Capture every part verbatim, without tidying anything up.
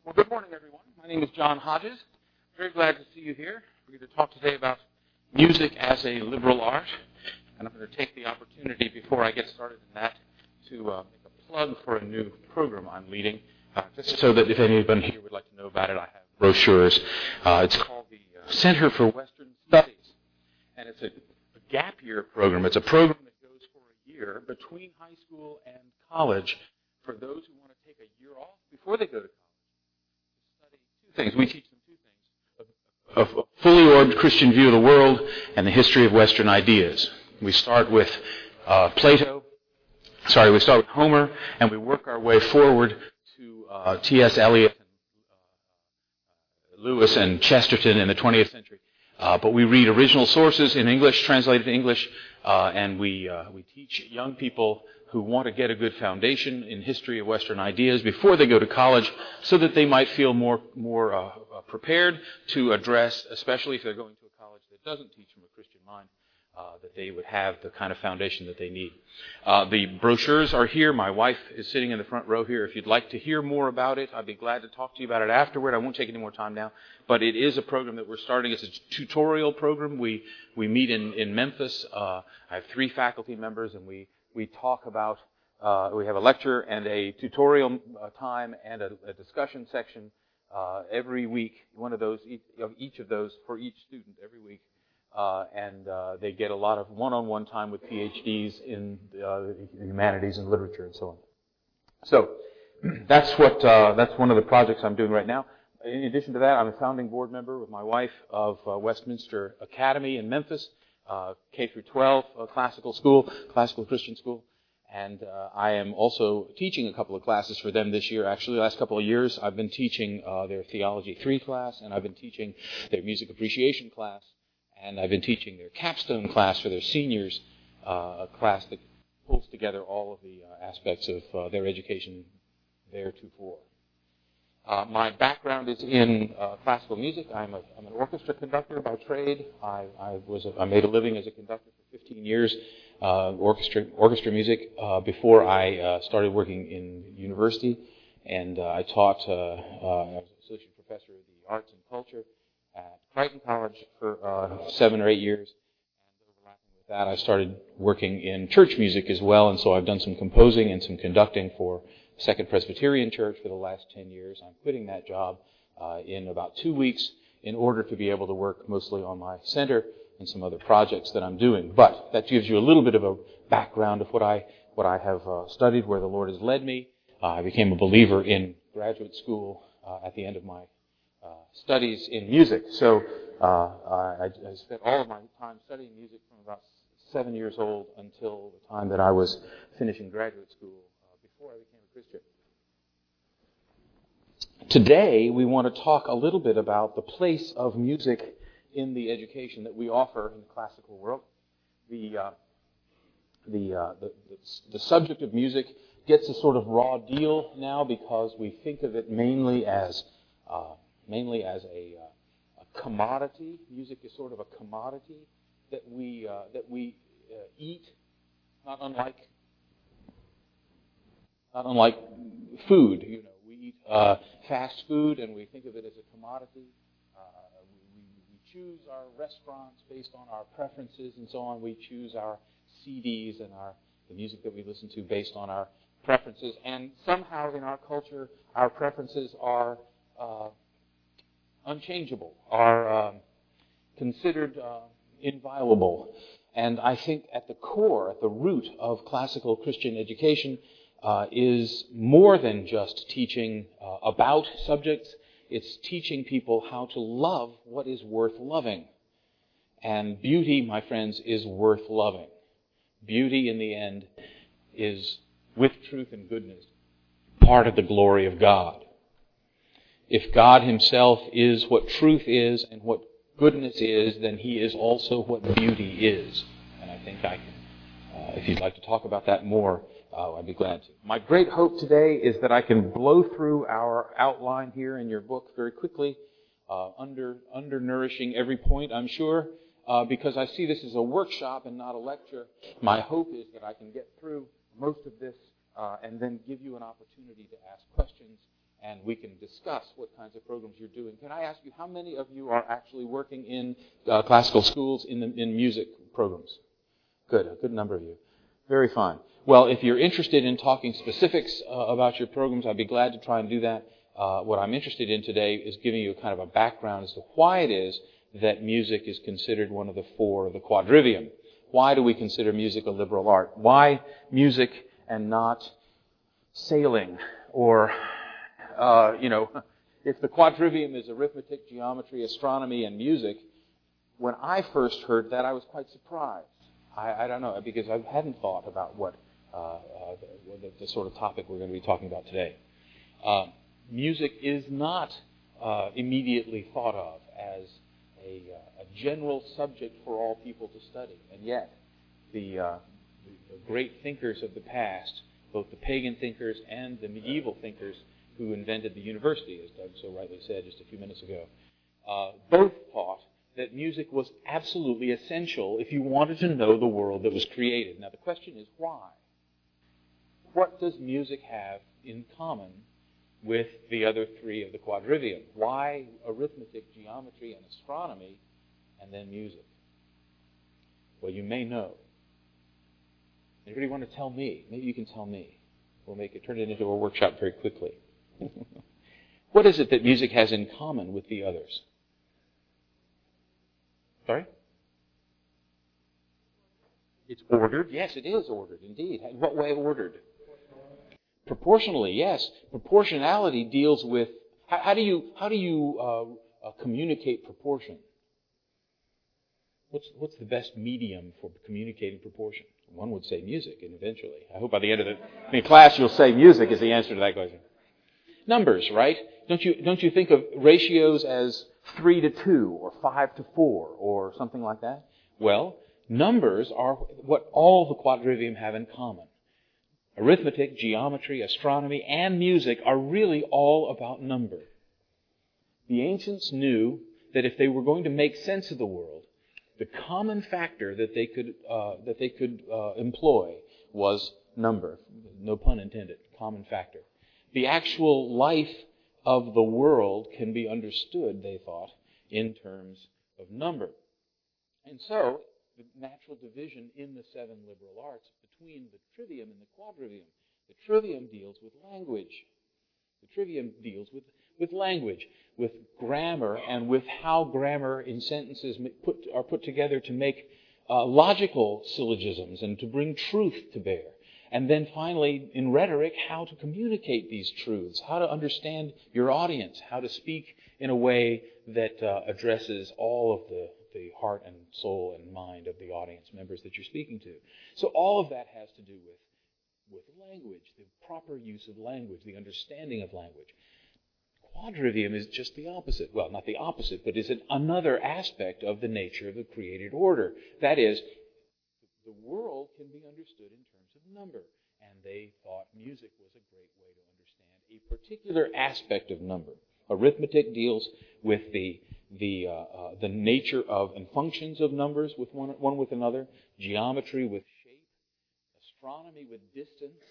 Well, good morning, everyone. My name is John Hodges. Very glad to see you here. We're going to talk today about music as a liberal art, and I'm going to take the opportunity before I get started in that to uh, make a plug for a new program I'm leading, uh, just so that if anyone here would like to know about it, I have brochures. Uh, it's called the uh, Center for Western Studies, and it's a, a gap year program. It's a program that goes for a year between high school and college for those who want to take a year off before they go to college. Two things. We teach them two things. A fully orbed Christian view of the world and the history of Western ideas. We start with uh, Plato, sorry, we start with Homer, and we work our way forward to uh, T S Eliot, uh, Lewis, and Chesterton in the twentieth century. Uh, but we read original sources in English, translated to English, uh, and we uh, we teach young people who want to get a good foundation in history of Western ideas before they go to college, so that they might feel more more uh, prepared to address, especially if they're going to a college that doesn't teach from a Christian mind, uh, that they would have the kind of foundation that they need. Uh, the brochures are here. My wife is sitting in the front row here. If you'd like to hear more about it, I'd be glad to talk to you about it afterward. I won't take any more time now. But it is a program that we're starting. It's a tutorial program. We we meet in, in Memphis. Uh, I have three faculty members, and we We talk about, uh, we have a lecture and a tutorial uh, time and a, a discussion section uh, every week, one of those, each of, each of those for each student every week. Uh, and uh, they get a lot of one-on-one time with PhDs in uh, humanities and literature and so on. So that's what, uh, that's one of the projects I'm doing right now. In addition to that, I'm a founding board member with my wife of uh, Westminster Academy in Memphis. Uh, K through twelve uh, classical school, classical Christian school, and uh, I am also teaching a couple of classes for them this year. Actually, the last couple of years, I've been teaching uh, their Theology three class, and I've been teaching their Music Appreciation class, and I've been teaching their Capstone class for their seniors, uh, a class that pulls together all of the uh, aspects of uh, their education theretofore. Uh, my background is in uh, classical music. I'm, a, I'm an orchestra conductor by trade. I, I was a, I made a living as a conductor for fifteen years, uh, orchestra orchestra music, uh, before I uh, started working in university. And uh, I taught, uh, uh, I was associate professor of the arts and culture at Crichton College for uh, seven or eight years. And overlapping with that, I started working in church music as well. And so I've done some composing and some conducting for Second Presbyterian Church for the last ten years. I'm quitting that job uh, in about two weeks in order to be able to work mostly on my center and some other projects that I'm doing. But that gives you a little bit of a background of what I what I have uh, studied, where the Lord has led me. Uh, I became a believer in graduate school uh, at the end of my uh, studies in music. So uh, I, I spent all of my time studying music from about seven years old until the time that I was finishing graduate school uh, before I became Christian. Today, we want to talk a little bit about the place of music in the education that we offer in the classical world. The uh, the, uh, the, the the subject of music gets a sort of raw deal now because we think of it mainly as uh, mainly as a, uh, a commodity. Music is sort of a commodity that we uh, that we uh, eat, not unlike. Not unlike food, you know, we eat uh, fast food and we think of it as a commodity. Uh, we, we choose our restaurants based on our preferences and so on. We choose our C Ds and our the music that we listen to based on our preferences. And somehow in our culture, our preferences are uh, unchangeable, are um, considered uh, inviolable. And I think at the core, at the root of classical Christian education, Uh, is more than just teaching uh, about subjects. It's teaching people how to love what is worth loving. And beauty, my friends, is worth loving. Beauty, in the end, is, with truth and goodness, part of the glory of God. If God himself is what truth is and what goodness is, then he is also what beauty is. And I think I can, uh, if you'd like to talk about that more, Uh, I'd be glad to. My great hope today is that I can blow through our outline here in your book very quickly, uh, under undernourishing every point, I'm sure, uh, because I see this as a workshop and not a lecture. My hope is that I can get through most of this uh, and then give you an opportunity to ask questions and we can discuss what kinds of programs you're doing. Can I ask you, how many of you are actually working in uh, classical schools in the, in music programs? Good, a good number of you. Very fine. Well, if you're interested in talking specifics uh, about your programs, I'd be glad to try and do that. Uh, what I'm interested in today is giving you kind of a background as to why it is that music is considered one of the four of the quadrivium. Why do we consider music a liberal art? Why music and not sailing or, uh, you know, if the quadrivium is arithmetic, geometry, astronomy, and music, when I first heard that, I was quite surprised. I, I don't know, because I hadn't thought about what uh, uh, the, the sort of topic we're going to be talking about today. Uh, music is not uh, immediately thought of as a, uh, a general subject for all people to study. And yet, the, uh, the, the great thinkers of the past, both the pagan thinkers and the medieval thinkers who invented the university, as Doug so rightly said just a few minutes ago, uh, both taught that music was absolutely essential if you wanted to know the world that was created. Now the question is why? What does music have in common with the other three of the quadrivium? Why arithmetic, geometry, and astronomy, and then music? Well, you may know. Anybody want to tell me? Maybe you can tell me. We'll make it turn it into a workshop very quickly. What is it that music has in common with the others? Sorry? It's ordered. Yes, it is ordered, indeed. In what way ordered? Proportionally, yes. Proportionality deals with how, how do you how do you uh, uh, communicate proportion? What's what's the best medium for communicating proportion? One would say music, and eventually, I hope by the end of the, the class you'll say music is the answer to that question. Numbers, right? Don't you don't you think of ratios as three to two or five to four or something like that? Well, numbers are what all the quadrivium have in common. Arithmetic, geometry, astronomy, and music are really all about number. The ancients knew that if they were going to make sense of the world, the common factor that they could uh, that they could uh, employ was number. No pun intended. Common factor. The actual life of the world can be understood, they thought, in terms of number. And so, the natural division in the seven liberal arts between the trivium and the quadrivium. The trivium deals with language. The trivium deals with, with language, with grammar, and with how grammar in sentences put, are put together to make uh, logical syllogisms and to bring truth to bear. And then finally, in rhetoric, how to communicate these truths, how to understand your audience, how to speak in a way that uh, addresses all of the, the heart and soul and mind of the audience members that you're speaking to. So all of that has to do with, with language, the proper use of language, the understanding of language. Quadrivium is just the opposite. Well, not the opposite, but is an, another aspect of the nature of the created order. That is, the world can be understood in terms of number. And they thought music was a great way to understand a particular aspect of number. Arithmetic deals with the the uh, uh, the nature of and functions of numbers with one, one with another. Geometry with shape. Astronomy with distance.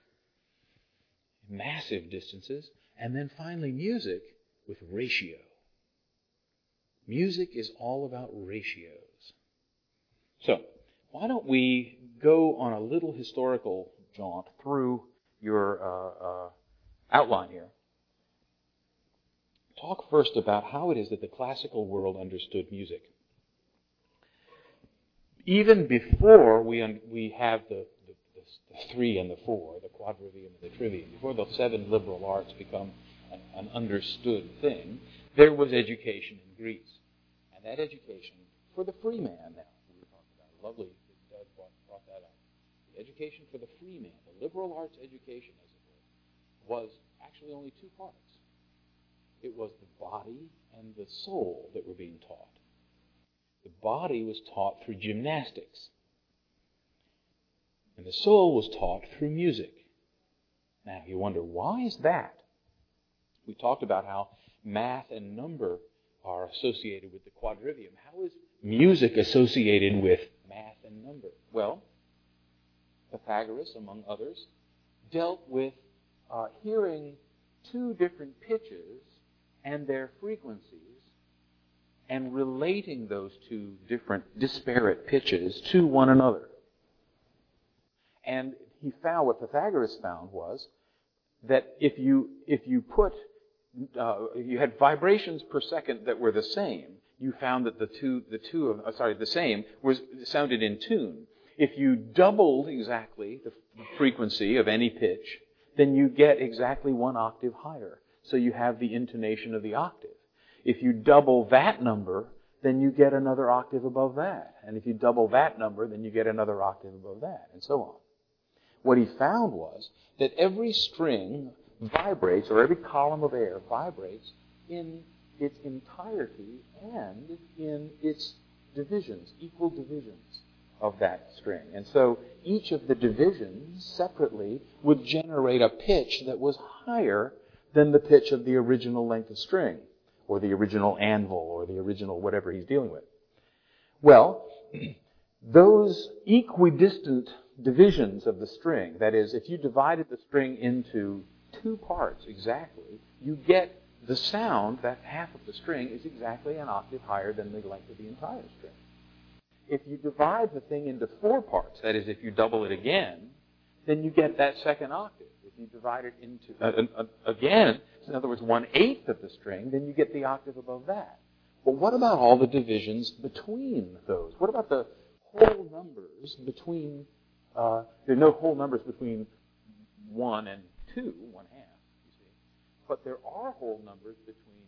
Massive distances. And then finally music with ratio. Music is all about ratios. So, why don't we go on a little historical jaunt through your uh, uh, outline here. Talk first about how it is that the classical world understood music. Even before we un- we have the, the, the, the three and the four, the quadrivium and the trivium, before the seven liberal arts become an, an understood thing, there was education in Greece. And that education for the free man now, we were talking about, lovely that Doug brought, brought that up. The education for the free man, the liberal arts education, as it were, was actually only two parts. It was the body and the soul that were being taught. The body was taught through gymnastics. And the soul was taught through music. Now, you wonder, why is that? We talked about how math and number are associated with the quadrivium. How is music associated with math and number? Well, Pythagoras, among others, dealt with uh, hearing two different pitches and their frequencies and relating those two different disparate pitches to one another. And he found, what Pythagoras found was that if you if you put, uh, you had vibrations per second that were the same, you found that the two, the two of, uh, sorry, the same was sounded in tune. If you doubled exactly the frequency of any pitch, then you get exactly one octave higher. So you have the intonation of the octave. If you double that number, then you get another octave above that. And if you double that number, then you get another octave above that, and so on. What he found was that every string vibrates, or every column of air vibrates in its entirety and in its divisions, equal divisions of that string. And so each of the divisions separately would generate a pitch that was higher than the pitch of the original length of string, or the original anvil, or the original whatever he's dealing with. Well, those equidistant divisions of the string, that is, if you divided the string into two parts exactly, you get the sound, that half of the string is exactly an octave higher than the length of the entire string. If you divide the thing into four parts, that is, if you double it again, then you get that second octave. If you divide it into, uh, uh, again, in other words, one-eighth of the string, then you get the octave above that. But what about all the divisions between those? What about the whole numbers between, uh, there are no whole numbers between one and two, one half, you see. But there are whole numbers between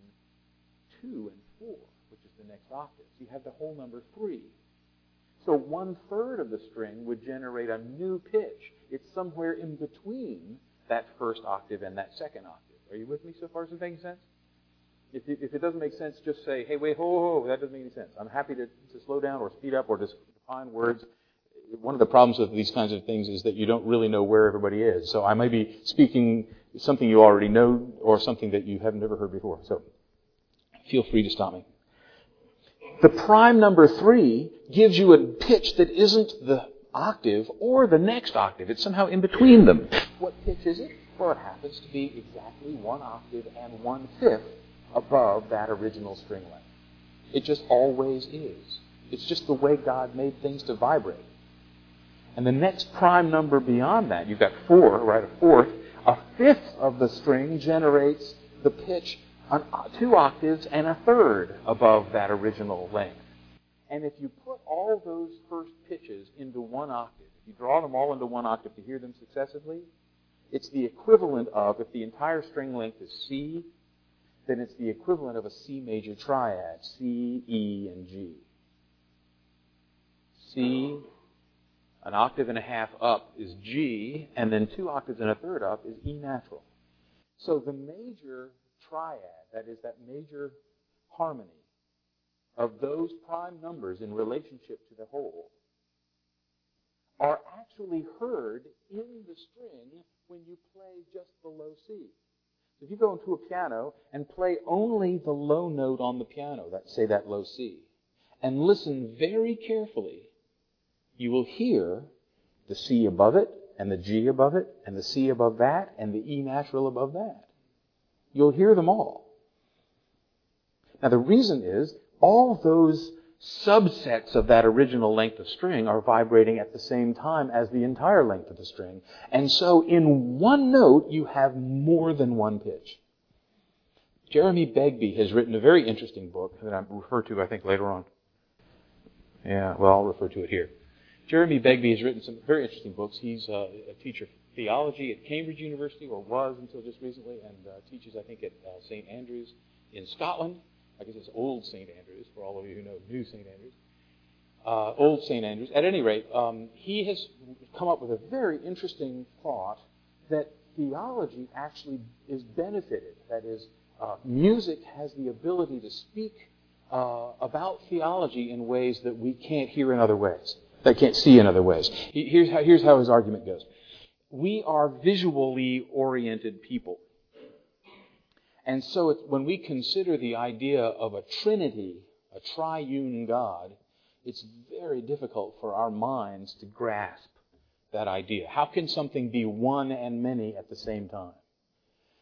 two and four, which is the next octave. So you have the whole number three. So one-third of the string would generate a new pitch. It's somewhere in between that first octave and that second octave. Are you with me so far? Is it making sense? If it, if it doesn't make sense, just say, hey, wait, ho, ho, ho, that doesn't make any sense. I'm happy to, to slow down or speed up or just define words. One of the problems with these kinds of things is that you don't really know where everybody is. So I may be speaking something you already know or something that you have never heard before. So feel free to stop me. The prime number three gives you a pitch that isn't the octave or the next octave. It's somehow in between them. What pitch is it? Well, it happens to be exactly one octave and one-fifth above that original string length. It just always is. It's just the way God made things to vibrate. And the next prime number beyond that, you've got four, right, a fourth, a fifth of the string generates the pitch on two octaves and a third above that original length. And if you put all those first pitches into one octave, if you draw them all into one octave to hear them successively, it's the equivalent of, if the entire string length is C, then it's the equivalent of a C major triad, C, E, and G. C, an octave and a half up is G, and then two octaves and a third up is E natural. So the major triad, that is that major harmony of those prime numbers in relationship to the whole, are actually heard in the string when you play just the low C. So if you go into a piano and play only the low note on the piano, that, say that low C, and listen very carefully, you will hear the C above it, and the G above it, and the C above that, and the E natural above that. You'll hear them all. Now the reason is, all those subsets of that original length of string are vibrating at the same time as the entire length of the string. And so in one note, you have more than one pitch. Jeremy Begbie has written a very interesting book that I'll refer to, I think, later on. Yeah, well, I'll refer to it here. Jeremy Begbie has written some very interesting books. He's uh, a teacher of theology at Cambridge University, or was until just recently, and uh, teaches, I think, at uh, Saint Andrews in Scotland. I guess it's Old Saint Andrews, for all of you who know New Saint Andrews. Uh, Old Saint Andrews. At any rate, um, he has come up with a very interesting thought that theology actually is benefited. That is, uh, music has the ability to speak uh, about theology in ways that we can't hear in other ways, that can't see in other ways. He, here's, how, here's how his argument goes. We are visually oriented people. And so it's, when we consider the idea of a trinity, a triune God, it's very difficult for our minds to grasp that idea. How can something be one and many at the same time?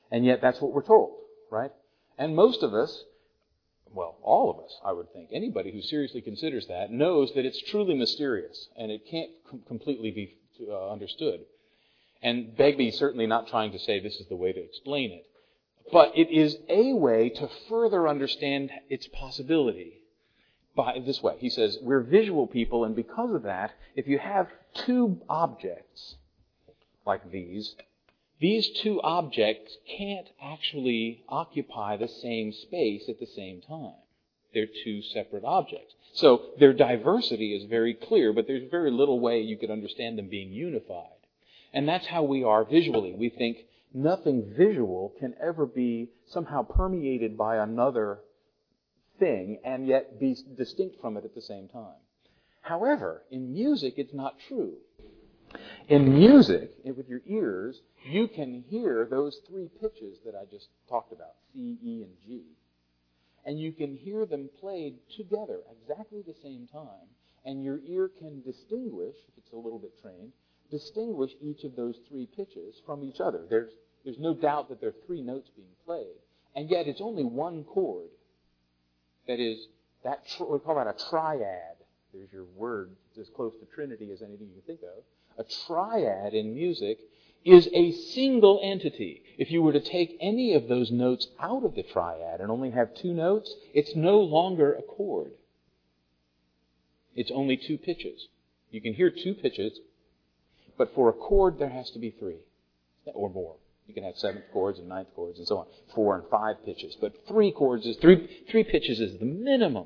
And yet that's what we're told, right? And most of us, well, all of us, I would think, anybody who seriously considers that knows that it's truly mysterious and it can't com- completely be uh, understood. And Begbie's certainly not trying to say this is the way to explain it. But it is a way to further understand its possibility. By this way, he says, we're visual people, and because of that, if you have two objects like these, these two objects can't actually occupy the same space at the same time. They're two separate objects. So their diversity is very clear, but there's very little way you could understand them being unified. And that's how we are visually. We think nothing visual can ever be somehow permeated by another thing and yet be distinct from it at the same time. However, in music, it's not true. In music, with your ears, you can hear those three pitches that I just talked about, C, E, and G. And you can hear them played together exactly the same time. And your ear can distinguish, if it's a little bit trained, distinguish each of those three pitches from each other. There's, there's no doubt that there are three notes being played. And yet it's only one chord. That is, that tr- we call that a triad. There's your word. It's as close to Trinity as anything you can think of. A triad in music is a single entity. If you were to take any of those notes out of the triad and only have two notes, it's no longer a chord. It's only two pitches. You can hear two pitches, but for a chord there has to be three or more. You can have seventh chords and ninth chords and so on. Four and five pitches. But three chords is three three pitches is the minimum.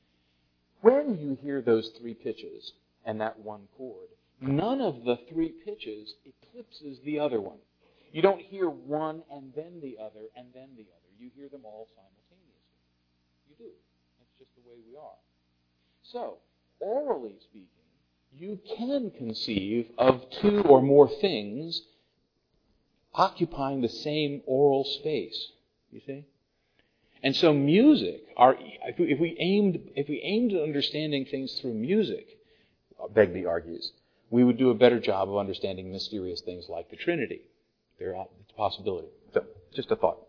When you hear those three pitches and that one chord, none of the three pitches eclipses the other one. You don't hear one and then the other and then the other. You hear them all simultaneously. You do. That's just the way we are. So, orally speaking, you can conceive of two or more things occupying the same oral space, you see? And so music, our, if, we, if we aimed if we aimed at understanding things through music, Begbie argues, we would do a better job of understanding mysterious things like the Trinity. There are a possibility. So, just a thought.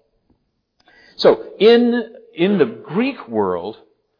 So, in in the Greek world,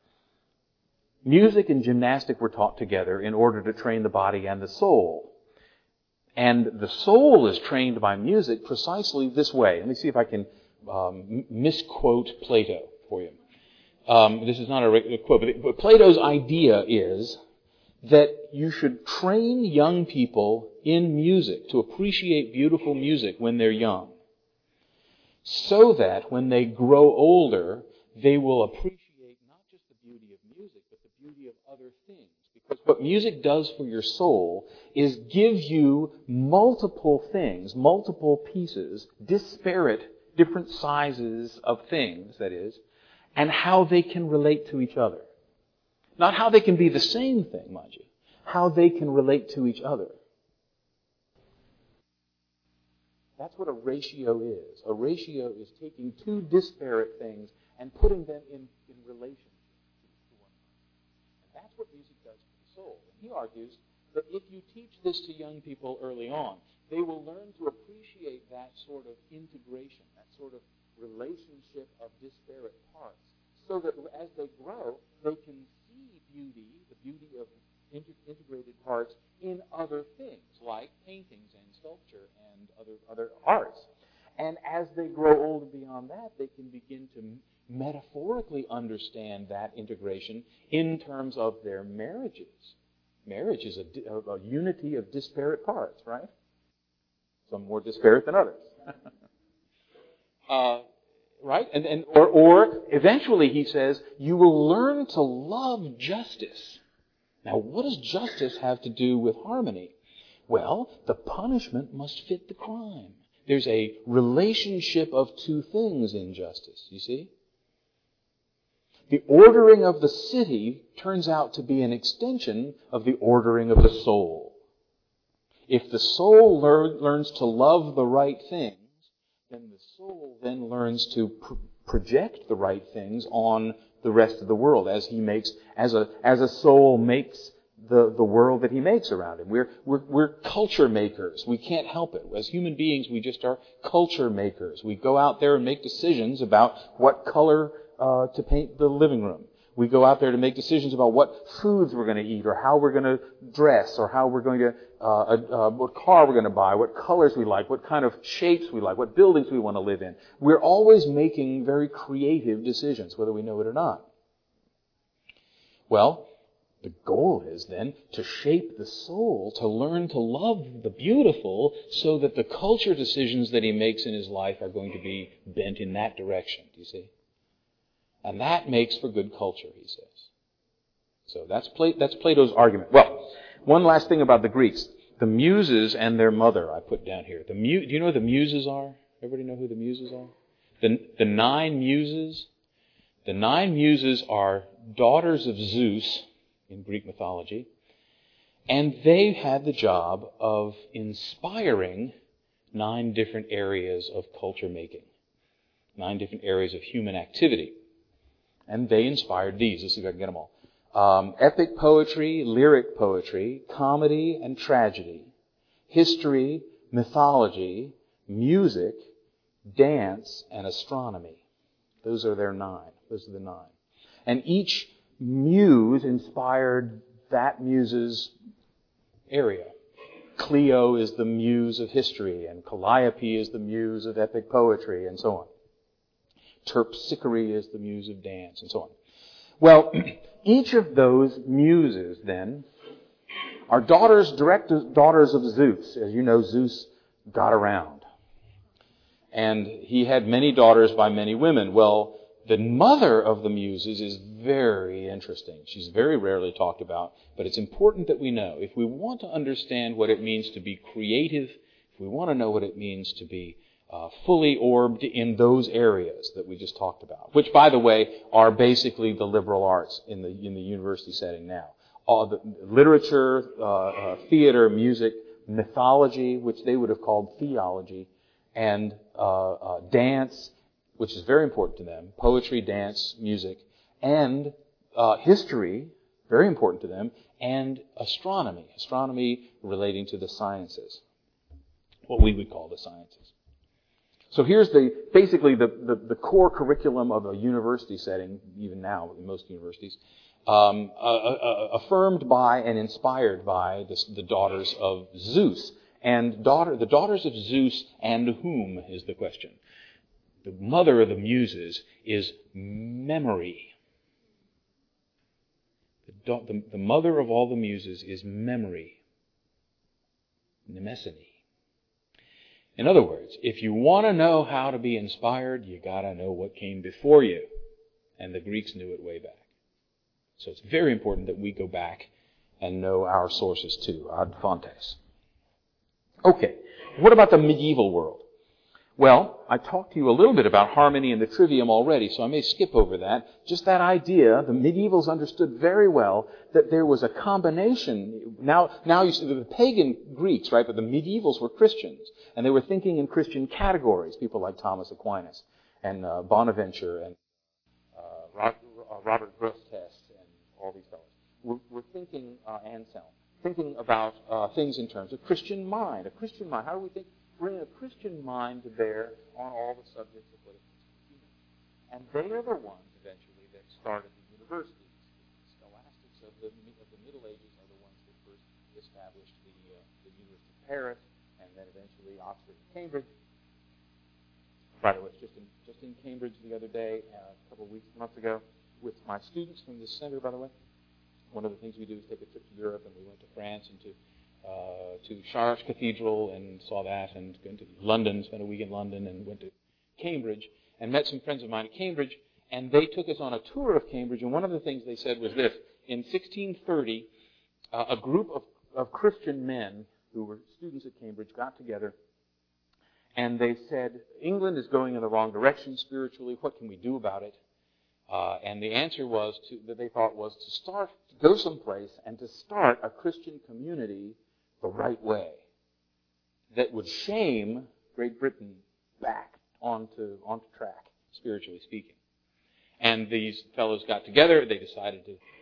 music and gymnastic were taught together in order to train the body and the soul. And the soul is trained by music precisely this way. Let me see if I can um, misquote Plato for you. Um, this is not a regular quote, but, it, but Plato's idea is that you should train young people in music to appreciate beautiful music when they're young, so that when they grow older, they will appreciate not just the beauty of music, but the beauty of other things. Because what music does for your soul is give you multiple things, multiple pieces, disparate, different sizes of things, that is, and how they can relate to each other. Not how they can be the same thing, mind you. How they can relate to each other. That's what a ratio is. A ratio is taking two disparate things and putting them in, in relation to one another. And that's what music does for the soul. And he argues that if you teach this to young people early on, they will learn to appreciate that sort of integration, that sort of relationship of disparate parts, so that as they grow, they can see beauty, the beauty of integrated parts in other things, like paintings and sculpture and other other arts. And as they grow older beyond that, they can begin to metaphorically understand that integration in terms of their marriages. Marriage is a, a, a unity of disparate parts, right? Some more disparate than others. uh, right? And, and or, or eventually, he says, you will learn to love justice. Now, what does justice have to do with harmony? Well, the punishment must fit the crime. There's a relationship of two things in justice, you see? The ordering of the city turns out to be an extension of the ordering of the soul. If the soul lear- learns to love the right things, then the soul then learns to pr- project the right things on the rest of the world as he makes, as a, as a soul makes the, the world that he makes around him. We're, we're, we're culture makers. We can't help it. As human beings, we just are culture makers. We go out there and make decisions about what color uh, to paint the living room. We go out there to make decisions about what foods we're going to eat, or how we're going to dress, or how we're going to, uh, uh, what car we're going to buy, what colors we like, what kind of shapes we like, what buildings we want to live in. We're always making very creative decisions, whether we know it or not. Well, the goal is then to shape the soul, to learn to love the beautiful, so that the culture decisions that he makes in his life are going to be bent in that direction, do you see? And that makes for good culture, he says. So that's Pla- that's Plato's argument. Well, one last thing about the Greeks. The Muses and their mother, I put down here. The mu- Do you know who the Muses are? Everybody know who the Muses are? The, the nine Muses? The nine Muses are daughters of Zeus in Greek mythology, and they had the job of inspiring nine different areas of culture making, nine different areas of human activity. And they inspired these. Let's see if I can get them all. Um, epic poetry, lyric poetry, comedy and tragedy, history, mythology, music, dance, and astronomy. Those are their nine. Those are the nine. And each muse inspired that muse's area. Clio is the muse of history, and Calliope is the muse of epic poetry, and so on. Terpsichore is the muse of dance, and so on. Well, each of those muses, then, are daughters, direct daughters of Zeus. As you know, Zeus got around. And he had many daughters by many women. Well, the mother of the muses is very interesting. She's very rarely talked about, but it's important that we know. If we want to understand what it means to be creative, if we want to know what it means to be Uh, fully orbed in those areas that we just talked about, which, by the way, are basically the liberal arts in the in the university setting now. All the literature, uh, uh, theater, music, mythology, which they would have called theology, and uh, uh, dance, which is very important to them, poetry, dance, music, and uh, history, very important to them, and astronomy, astronomy relating to the sciences, what we would call the sciences. So here's the basically the, the, the core curriculum of a university setting, even now in most universities, um, uh, uh, affirmed by and inspired by the, the daughters of Zeus. And daughter, the daughters of Zeus and whom is the question. The mother of the muses is memory. The, the, the mother of all the muses is memory. Mnemosyne. In other words, if you want to know how to be inspired, you got to know what came before you. And the Greeks knew it way back. So it's very important that we go back and know our sources too, ad fontes. Okay, what about the medieval world? Well, I talked to you a little bit about harmony in the trivium already, so I may skip over that. Just that idea, the medievals understood very well that there was a combination. Now, now you see the pagan Greeks, right, but the medievals were Christians, and they were thinking in Christian categories, people like Thomas Aquinas and uh, Bonaventure and uh, Robert, uh, Robert Grosseteste and all these fellows. We're, we're thinking, uh, Anselm, thinking about uh, things in terms of Christian mind. A Christian mind, how do we think? Bring a Christian mind to bear on all the subjects of what it means to be human. And they are the ones, eventually, that started the universities. The scholastics of the, of the Middle Ages are the ones that first established the, uh, the University of Paris, and then eventually Oxford and Cambridge. By the way, just in, just in Cambridge the other day, uh, a couple of weeks, months ago, with my students from this center, by the way. One of the things we do is take a trip to Europe, and we went to France and to Uh, to Chartres Cathedral and saw that, and went to London, spent a week in London, and went to Cambridge and met some friends of mine at Cambridge, and they took us on a tour of Cambridge, and one of the things they said was this: in sixteen thirty, uh, a group of, of Christian men who were students at Cambridge got together, and they said, England is going in the wrong direction spiritually, what can we do about it? Uh, and the answer was to, that they thought was to start, to go someplace and to start a Christian community the right way that would shame Great Britain back onto, onto track, spiritually speaking. And these fellows got together. They decided to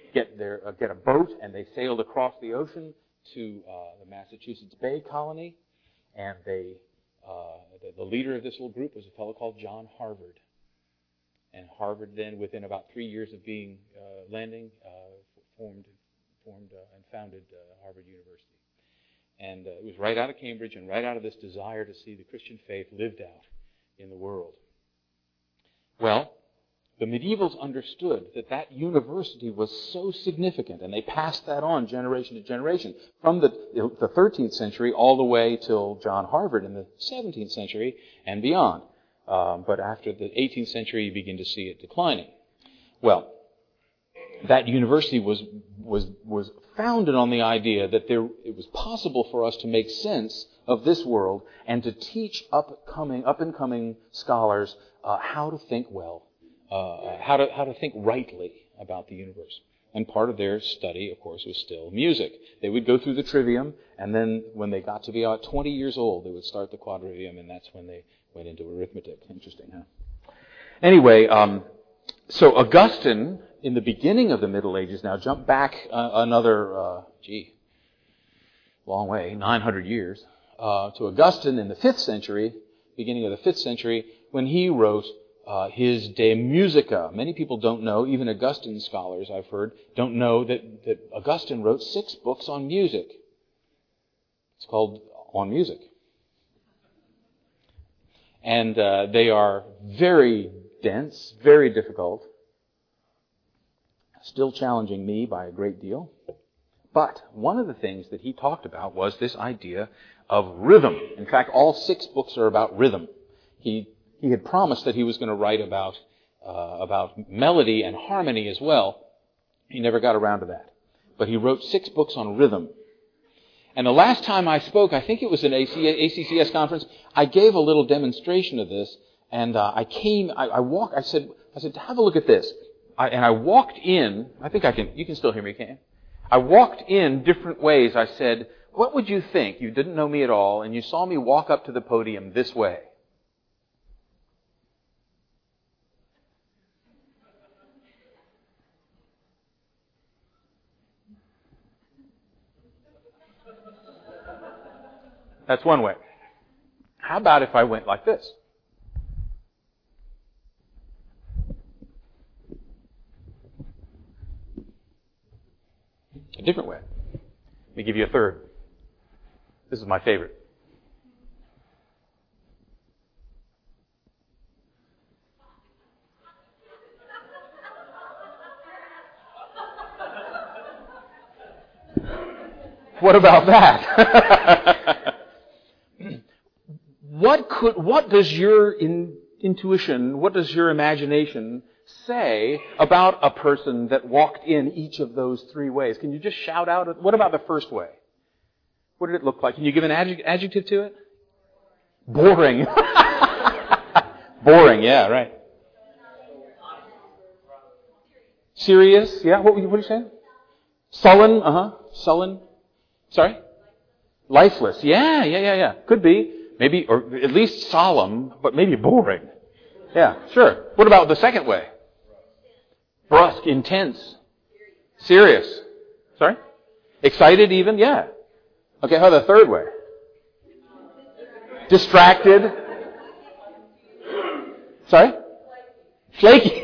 get their uh, get a boat, and they sailed across the ocean to uh, the Massachusetts Bay Colony, and they uh, the, the leader of this little group was a fellow called John Harvard. And Harvard then, within about three years of being uh, landing, uh, formed formed uh, and founded uh, Harvard University. And uh, it was right out of Cambridge and right out of this desire to see the Christian faith lived out in the world. Well, the medievals understood that that university was so significant, and they passed that on generation to generation from the, the thirteenth century all the way till John Harvard in the seventeenth century and beyond. Um, but after the eighteenth century, you begin to see it declining. Well, that university was was was founded on the idea that there it was possible for us to make sense of this world and to teach upcoming up and coming scholars uh, how to think well. Uh, how to how to think rightly about the universe. And part of their study, of course, was still music. They would go through the trivium, and then when they got to be about twenty years old, they would start the quadrivium, and that's when they went into arithmetic. Interesting, huh? Anyway, um, so Augustine, in the beginning of the Middle Ages, now jump back uh, another, uh, gee, long way, nine hundred years, uh, to Augustine in the fifth century, beginning of the fifth century, when he wrote Uh, his De Musica. Many people don't know, even Augustine scholars, I've heard, don't know that, that Augustine wrote six books on music. It's called On Music. And uh, they are very dense, very difficult, still challenging me by a great deal. But one of the things that he talked about was this idea of rhythm. In fact, all six books are about rhythm. He He had promised that he was going to write about uh, about melody and harmony as well. He never got around to that. But he wrote six books on rhythm. And the last time I spoke, I think it was an A C C S conference, I gave a little demonstration of this. And uh, I came, I, I walked, I said, I said, have a look at this. I, and I walked in, I think I can, you can still hear me, can't you? I walked in different ways. I said, what would you think? You didn't know me at all, and you saw me walk up to the podium this way. That's one way. How about if I went like this? A different way. Let me give you a third. This is my favorite. What about that? What could, what does your in, intuition, what does your imagination say about a person that walked in each of those three ways? Can you just shout out, what about the first way? What did it look like? Can you give an adjective, adjective to it? Boring. Boring, yeah, right. Serious, yeah, what were you, what are you saying? Sullen, uh-huh, sullen. Sorry? Lifeless, yeah, yeah, yeah, yeah, could be. Maybe, or at least solemn, but maybe boring. Yeah, sure. What about the second way? Brusque, intense, serious. Sorry? Excited even? Yeah. Okay, how about the third way? Distracted. Sorry? Flaky.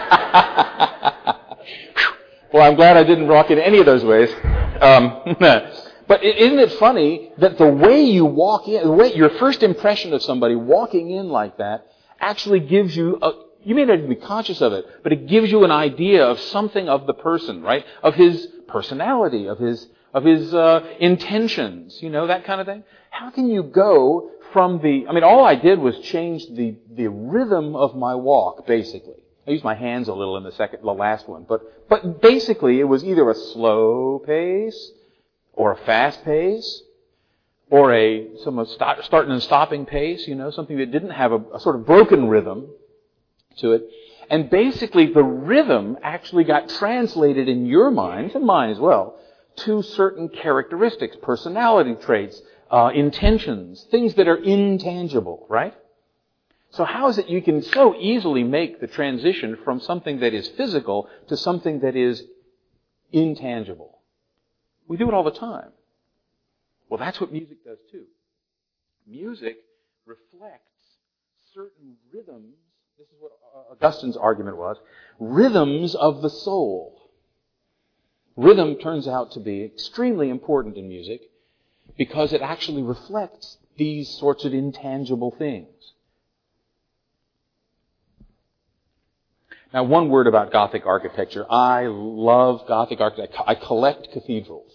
Well, I'm glad I didn't rock in any of those ways. Um, But isn't it funny that the way you walk in, the way your first impression of somebody walking in like that actually gives you, a, you may not even be conscious of it, but it gives you an idea of something of the person, right? Of his personality, of his of his uh, intentions, you know, that kind of thing. How can you go from the, I mean, all I did was change the, the rhythm of my walk, basically. I used my hands a little in the second, the last one, but but basically it was either a slow pace, or a fast pace, or a some start, starting and stopping pace, you know, something that didn't have a, a sort of broken rhythm to it. And basically the rhythm actually got translated in your mind, and mine as well, to certain characteristics, personality traits, uh, intentions, things that are intangible, right? So how is it you can so easily make the transition from something that is physical to something that is intangible. We do it all the time. Well, that's what music does too. Music reflects certain rhythms. This is what Augustine's argument was. Rhythms of the soul. Rhythm turns out to be extremely important in music because it actually reflects these sorts of intangible things. Now, one word about Gothic architecture. I love Gothic architecture. I collect cathedrals.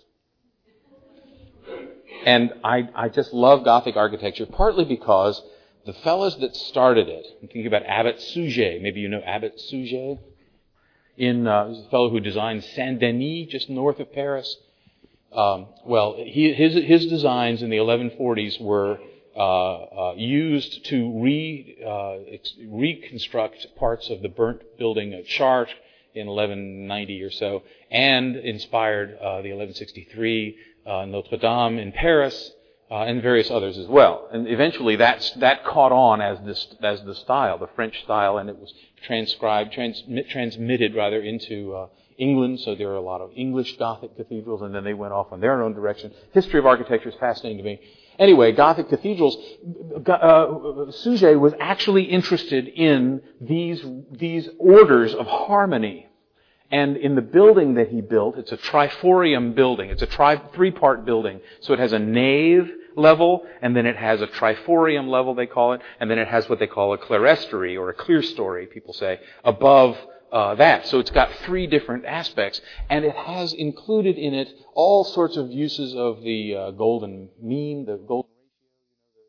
And I, I just love Gothic architecture, partly because the fellows that started it, I'm thinking about Abbot Suger. Maybe you know Abbot Suger? In, uh, he's a fellow who designed Saint-Denis, just north of Paris. Um, well, he, his, his designs in the eleven forties were uh, uh, used to re, uh, ex- reconstruct parts of the burnt building at Chartres in eleven ninety or so, and inspired uh, the eleven sixty-three uh, Notre Dame in Paris, uh, and various others as well. And eventually that's, that caught on as this, as the style, the French style, and it was transcribed, transmit, transmitted rather into uh, England, so there are a lot of English Gothic cathedrals, and then they went off on their own direction. History of architecture is fascinating to me. Anyway, Gothic cathedrals, uh, Suger was actually interested in these, these orders of harmony. And in the building that he built, it's a triforium building. It's a tri- three-part building. So it has a nave level, and then it has a triforium level, they call it, and then it has what they call a clerestory, or a clerestory, people say, above uh, that. So it's got three different aspects, and it has included in it all sorts of uses of the uh, golden mean, the golden ratio,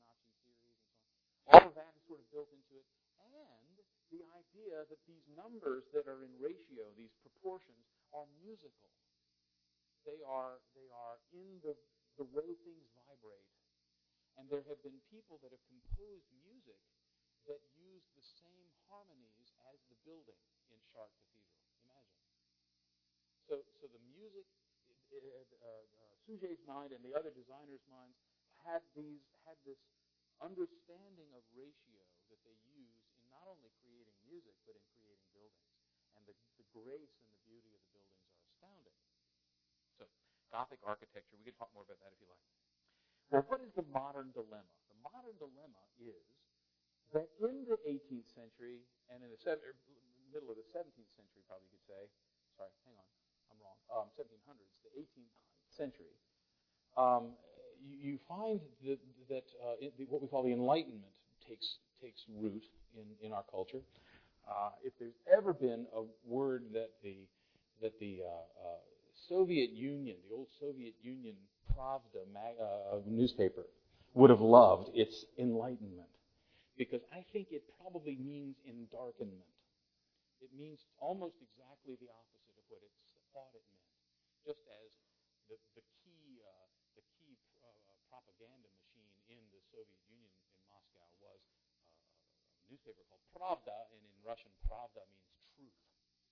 all of that is sort of built into it, and the idea that these numbers that are in ratio, these proportions, are musical. They are they are in the, the way things vibrate. And there have been people that have composed music that use the same harmonies as the building in Chartres Cathedral. Imagine. So so the music, uh, uh, Suger's mind and the other designers' minds had these had this understanding of ratio that they use in not only creating music, but in creating buildings. And the, the grace and the beauty of the buildings are astounding. So, Gothic architecture, we can talk more about that if you like. Now, what is the modern dilemma? The modern dilemma is that in the eighteenth century, and in the seven, middle of the seventeenth century, probably you could say, sorry, hang on, I'm wrong, um, seventeen hundreds, the eighteenth century, um, you, you find that, that uh, it, what we call the Enlightenment takes takes root in, in our culture. Uh, if there's ever been a word that the that the uh, uh, Soviet Union, the old Soviet Union Pravda mag, uh, newspaper, would have loved, it's enlightenment, because I think it probably means endarkenment. It means almost exactly the opposite of what it thought it meant. Just as the, the key uh, the key uh, propaganda machine in the Soviet Union in Moscow was uh, a newspaper called Pravda, and in Russian, Pravda means truth.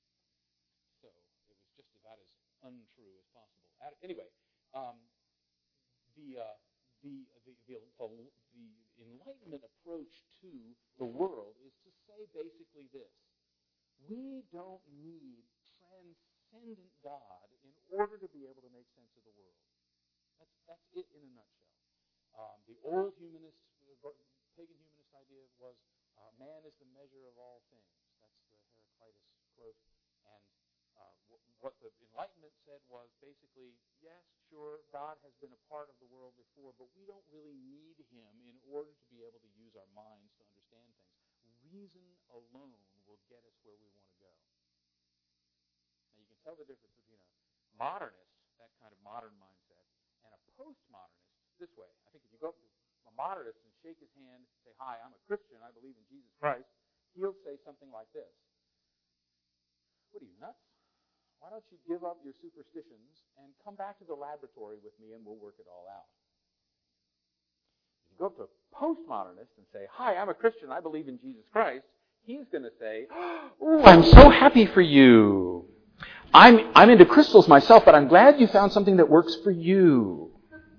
So it was just about as untrue as possible. Anyway, um, the, uh, the, the, the, the, the Enlightenment approach to the world is to say basically this: we don't need transcendent God in order to be able to make sense of the world. That's, that's it in a nutshell. Um, the old humanist, pagan humanist idea was uh, man is the measure of all things. That's the Heraclitus quote. And uh, w- what the Enlightenment said was basically, yes, sure, God has been a part of the world before, but we don't really need him in order to be able to use our minds to understand things. Reason alone will get us where we want to go. Now, you can tell the difference between a modernist, that kind of modern mindset, and a postmodernist this way. I think if you go up to a modernist and shake his hand, say, hi, I'm a Christian, I believe in Jesus Christ, he'll say something like this: what are you, nuts? Why don't you give up your superstitions and come back to the laboratory with me and we'll work it all out? If you go up to a postmodernist and say, hi, I'm a Christian, I believe in Jesus Christ, he's going to say, oh, I'm so happy for you. I'm, I'm into crystals myself, but I'm glad you found something that works for you.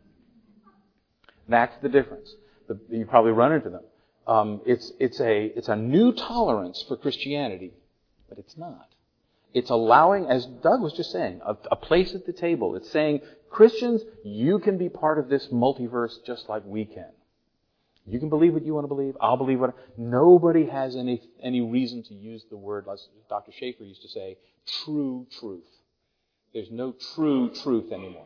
That's the difference. The, you probably run into them. Um, it's, it's, a, it's a new tolerance for Christianity, but it's not. It's allowing, as Doug was just saying, a, a place at the table. It's saying, Christians, you can be part of this multiverse just like we can. You can believe what you want to believe. I'll believe what... Nobody has any any reason to use the word, as Doctor Schaefer used to say, true truth. There's no true truth anymore.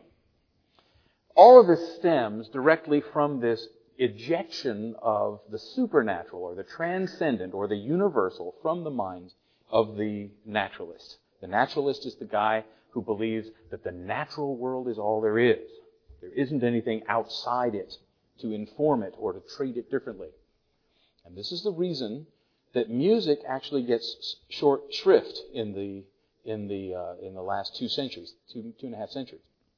All of this stems directly from this ejection of the supernatural or the transcendent or the universal from the minds of the naturalist. The naturalist is the guy who believes that the natural world is all there is. There isn't anything outside it to inform it or to treat it differently. And this is the reason that music actually gets short shrift in the in the uh, in the last two centuries, two two and a half centuries.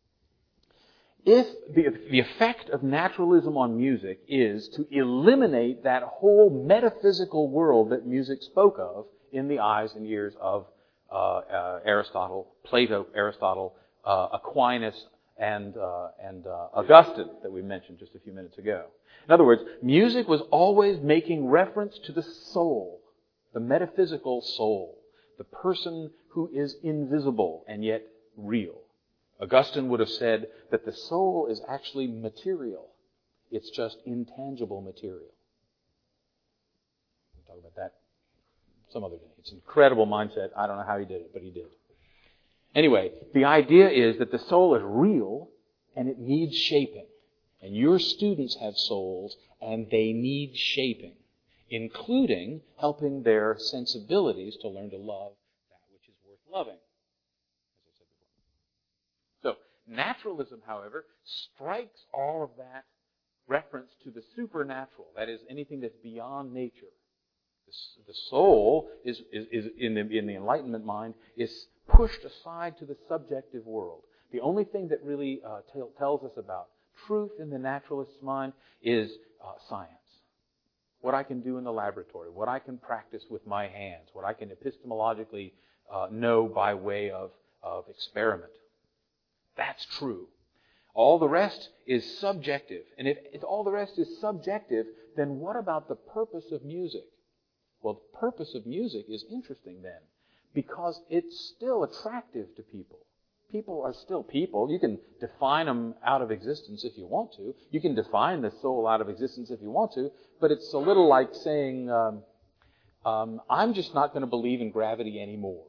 If the the effect of naturalism on music is to eliminate that whole metaphysical world that music spoke of in the eyes and ears of uh, uh, Aristotle, Plato, Aristotle, uh, Aquinas, and uh, and uh, Augustine that we mentioned just a few minutes ago. In other words, music was always making reference to the soul, the metaphysical soul, the person who is invisible and yet real. Augustine would have said that the soul is actually material. It's just intangible material. We'll talk about that some other day. It's an incredible mindset. I don't know how he did it, but he did. Anyway, the idea is that the soul is real and it needs shaping. And your students have souls and they need shaping, including helping their sensibilities to learn to love that which is worth loving, as I said before. So, naturalism, however, strikes all of that reference to the supernatural, that is, anything that's beyond nature. The soul is, is, is in the in the Enlightenment mind is pushed aside to the subjective world. The only thing that really uh, tell, tells us about truth in the naturalist's mind is uh, science. What I can do in the laboratory, what I can practice with my hands, what I can epistemologically uh, know by way of, of experiment. That's true. All the rest is subjective. And if, if all the rest is subjective, then what about the purpose of music? Well, the purpose of music is interesting then, because it's still attractive to people. People are still people. You can define them out of existence if you want to. You can define the soul out of existence if you want to, but it's a little like saying, um, um, I'm just not going to believe in gravity anymore.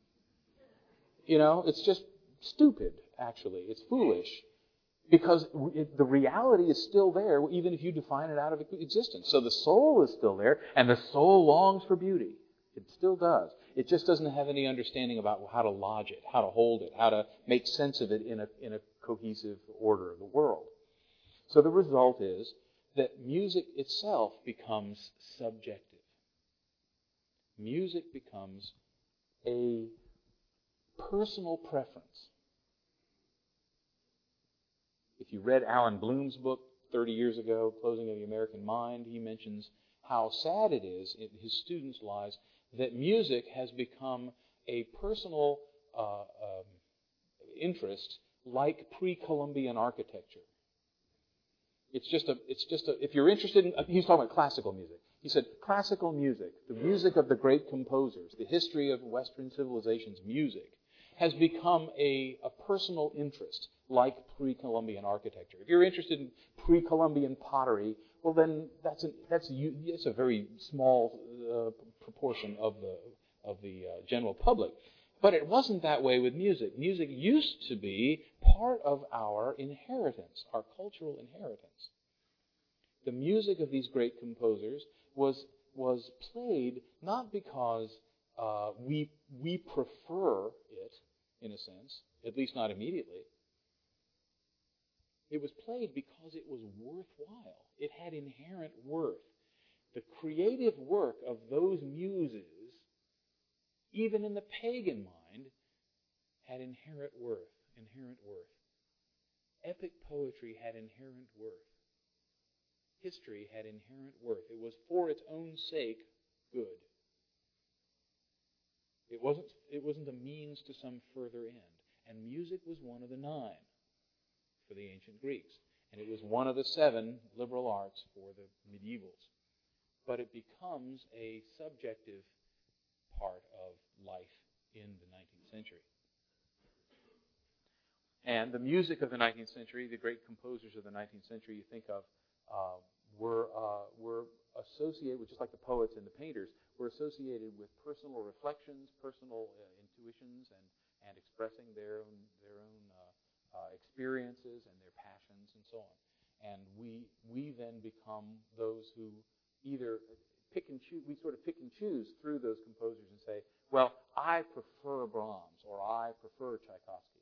You know, it's just stupid, actually. It's foolish. Because it, the reality is still there, even if you define it out of existence. So the soul is still there, and the soul longs for beauty. It still does. It just doesn't have any understanding about how to lodge it, how to hold it, how to make sense of it in a, in a cohesive order of the world. So the result is that music itself becomes subjective. Music becomes a personal preference. If you read Alan Bloom's book thirty years ago, Closing of the American Mind, he mentions how sad it is in his students' lives that music has become a personal uh, um, interest like pre-Columbian architecture. It's just a, it's just a, if you're interested in, he's talking about classical music. He said, classical music, the music of the great composers, the history of Western civilization's music, has become a, a personal interest, like pre-Columbian architecture. If you're interested in pre-Columbian pottery, well, then that's a, that's a, that's a very small uh, proportion of the of the uh, general public. But it wasn't that way with music. Music used to be part of our inheritance, our cultural inheritance. The music of these great composers was was played not because uh, we we prefer it, in a sense, at least not immediately. It was played because it was worthwhile. It had inherent worth. The creative work of those muses, even in the pagan mind, had inherent worth. Inherent worth. Epic poetry had inherent worth. History had inherent worth. It was for its own sake good. It wasn't, it wasn't a means to some further end. And music was one of the nine for the ancient Greeks. And it was one of the seven liberal arts for the medievals. But it becomes a subjective part of life in the nineteenth century. And the music of the nineteenth century, the great composers of the nineteenth century you think of, uh, were uh, were associated with, just like the poets and the painters, were associated with personal reflections, personal uh, intuitions, and, and expressing their own their own uh, uh, experiences and their passions and so on. And we we then become those who either pick and choose. We sort of pick and choose through those composers and say, well, I prefer Brahms or I prefer Tchaikovsky.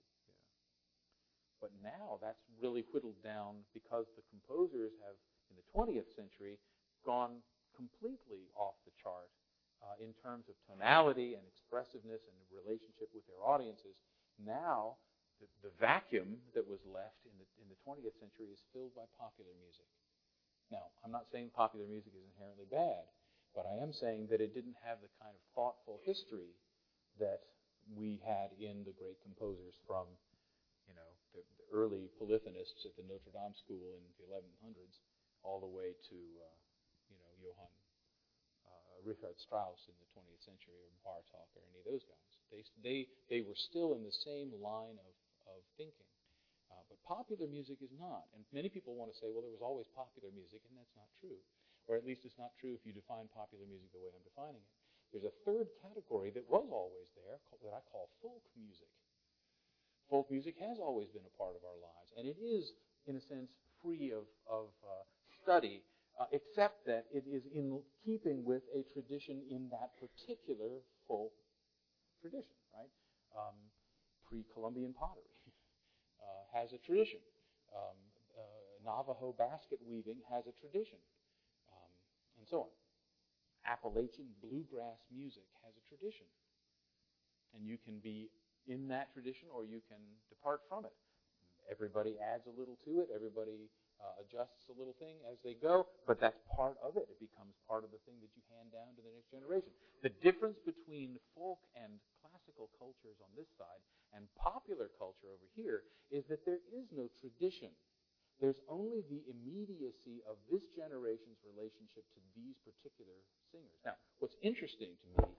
But now that's really whittled down because the composers have, in the twentieth century, gone completely off the chart uh, in terms of tonality and expressiveness and relationship with their audiences. Now, the, the vacuum that was left in the, in the twentieth century is filled by popular music. Now, I'm not saying popular music is inherently bad, but I am saying that it didn't have the kind of thoughtful history that we had in the great composers from, you know, the, the early polyphonists at the Notre Dame School in the eleven hundreds, all the way to, uh, you know, Johann uh, Richard Strauss in the twentieth century, or Bartók, or any of those guys. They they they were still in the same line of of thinking, uh, but popular music is not. And many people want to say, well, there was always popular music, and that's not true, or at least it's not true if you define popular music the way I'm defining it. There's a third category that was always there that I call folk music. Folk music has always been a part of our lives, and it is, in a sense, free of, of uh, study, uh, except that it is in keeping with a tradition in that particular folk tradition, right? Um, pre-Columbian pottery uh, has a tradition. Um, uh, Navajo basket weaving has a tradition, um, and so on. Appalachian bluegrass music has a tradition, and you can be in that tradition, or you can depart from it. Everybody adds a little to it. Everybody uh, adjusts a little thing as they go, but that's part of it. It becomes part of the thing that you hand down to the next generation. The difference between folk and classical cultures on this side and popular culture over here is that there is no tradition. There's only the immediacy of this generation's relationship to these particular singers. Now, what's interesting to me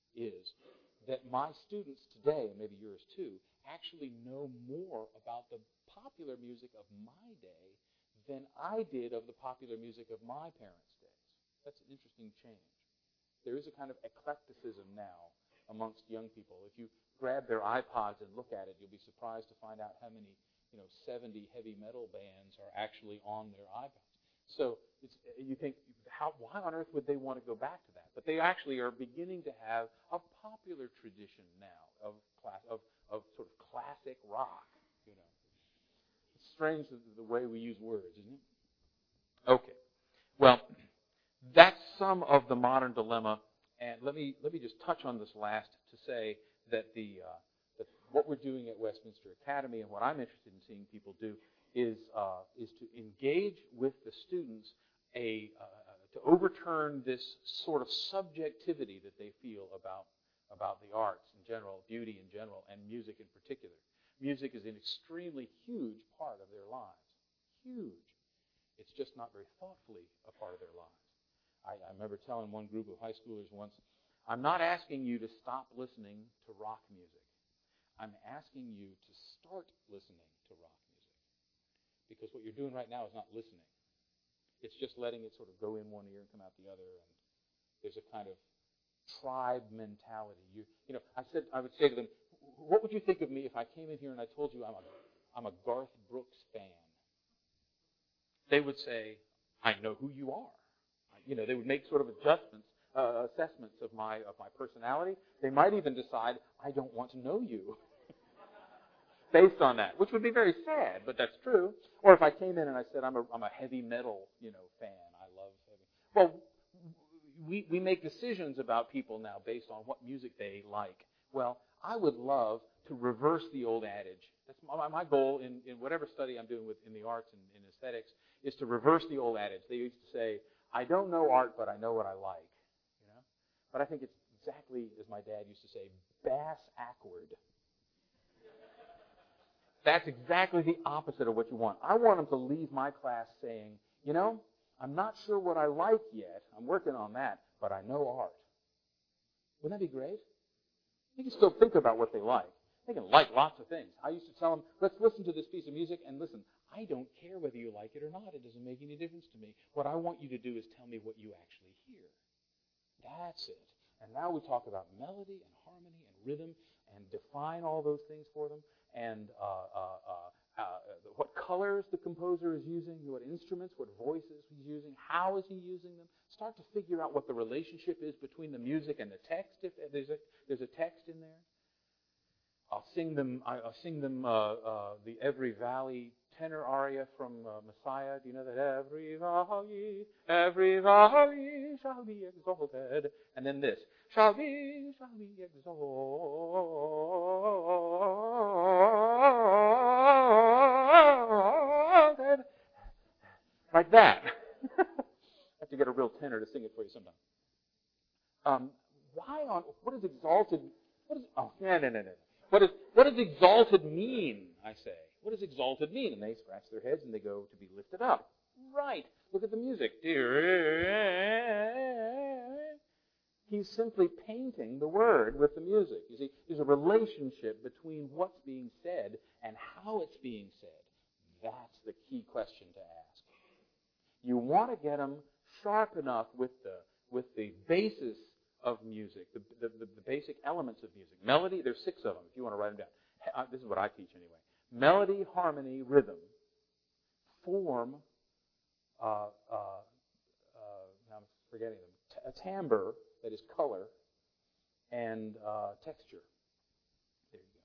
is that my students today, and maybe yours too, actually know more about the popular music of my day than I did of the popular music of my parents' days. That's an interesting change. There is a kind of eclecticism now amongst young people. If you grab their iPods and look at it, you'll be surprised to find out how many, you know, seventy heavy metal bands are actually on their iPods. So it's, you think, how, why on earth would they want to go back to that? But they actually are beginning to have a popular tradition now of class, of, of sort of classic rock. You know, it's strange the, the way we use words, isn't it? Okay, well, that's some of the modern dilemma, and let me let me just touch on this last to say that the uh, that what we're doing at Westminster Academy and what I'm interested in seeing people do is uh, is to engage with the students a uh, to overturn this sort of subjectivity that they feel about about the arts in general, beauty in general, and music in particular. Music is an extremely huge part of their lives. Huge. It's just not very thoughtfully a part of their lives. I, I remember telling one group of high schoolers once, I'm not asking you to stop listening to rock music. I'm asking you to start listening to rock music. Because what you're doing right now is not listening. It's just letting it sort of go in one ear and come out the other, and there's a kind of tribe mentality. You, you know, I said, I would say to them, what would you think of me if I came in here and I told you I'm a, I'm a Garth Brooks fan? They would say, I know who you are. You know, they would make sort of adjustments, uh, assessments of my of my personality. They might even decide, I don't want to know you. Based on that, which would be very sad, but that's true. Or if I came in and I said, I'm a, I'm a heavy metal, you know, fan. I love heavy. Well, we, we make decisions about people now based on what music they like. Well, I would love to reverse the old adage. That's my, my goal in, in whatever study I'm doing with in the arts and in aesthetics is to reverse the old adage. They used to say, I don't know art, but I know what I like. You know? But I think it's exactly, as my dad used to say, bass-ackward. That's exactly the opposite of what you want. I want them to leave my class saying, you know, I'm not sure what I like yet. I'm working on that, but I know art. Wouldn't that be great? They can still think about what they like. They can like lots of things. I used to tell them, let's listen to this piece of music, and listen, I don't care whether you like it or not. It doesn't make any difference to me. What I want you to do is tell me what you actually hear. That's it. And now we talk about melody and harmony and rhythm and define all those things for them, and uh, uh, uh, uh, what colors the composer is using, what instruments, what voices he's using, how is he using them. Start to figure out what the relationship is between the music and the text, if there's a, there's a text in there. I'll sing them. I'll sing them uh, uh, the Every Valley tenor aria from uh, Messiah. Do you know that? Every valley, every valley shall be exalted, and then this shall be, shall be exalted, like that. I have to get a real tenor to sing it for you sometime. Um, why on what is exalted? What is? Oh, no, no, no, no. What, is, what does exalted mean, I say? What does exalted mean? And they scratch their heads and they go to be lifted up. Right. Look at the music. He's simply painting the word with the music. You see, there's a relationship between what's being said and how it's being said. That's the key question to ask. You want to get them sharp enough with the, with the basis of music, the, the, the, the basic elements of music. Melody, there's six of them if you want to write them down. This is what I teach anyway. Melody, harmony, rhythm form, uh, uh, uh, I'm forgetting them, a timbre, that is color, and uh, texture. There you go.